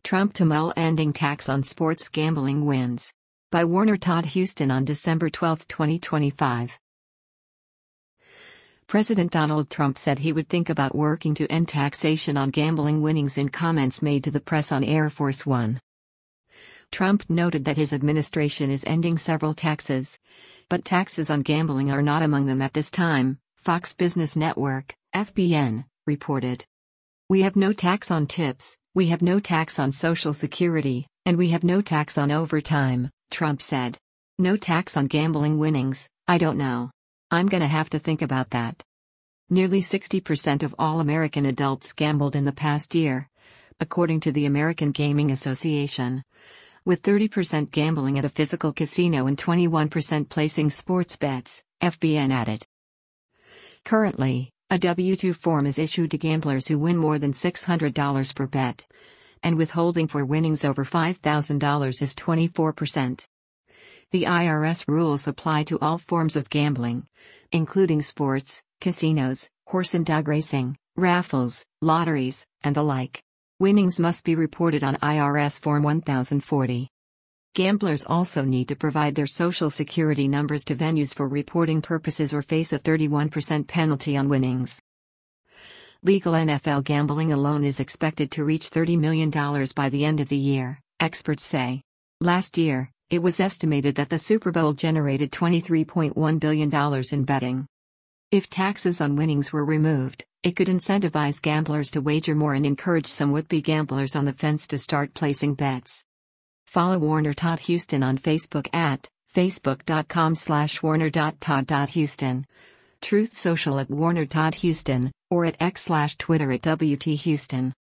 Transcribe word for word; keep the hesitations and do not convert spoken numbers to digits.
Trump to mull ending tax on sports gambling wins. By Warner Todd Huston on December twelfth, twenty twenty-five. President Donald Trump said he would think about working to end taxation on gambling winnings in comments made to the press on Air Force One. Trump noted that his administration is ending several taxes, but taxes on gambling are not among them at this time, Fox Business Network, F B N, reported. "We have no tax on tips, we have no tax on Social Security, and we have no tax on overtime," Trump said. "No tax on gambling winnings, I don't know. I'm gonna have to think about that." Nearly sixty percent of all American adults gambled in the past year, according to the American Gaming Association, with thirty percent gambling at a physical casino and twenty-one percent placing sports bets, F B N added. Currently, a W two form is issued to gamblers who win more than six hundred dollars per bet, and withholding for winnings over five thousand dollars is twenty-four percent. The I R S rules apply to all forms of gambling, including sports, casinos, horse and dog racing, raffles, lotteries, and the like. Winnings must be reported on I R S Form one thousand forty. Gamblers also need to provide their Social Security numbers to venues for reporting purposes or face a thirty-one percent penalty on winnings. Legal N F L gambling alone is expected to reach thirty million dollars by the end of the year, experts say. Last year, it was estimated that the Super Bowl generated twenty-three point one billion dollars in betting. If taxes on winnings were removed, it could incentivize gamblers to wager more and encourage some would-be gamblers on the fence to start placing bets. Follow Warner Todd Huston on Facebook at facebook.com slash warner.todd.huston, Truth Social at Warner Todd Huston, or at X slash Twitter at W T Huston.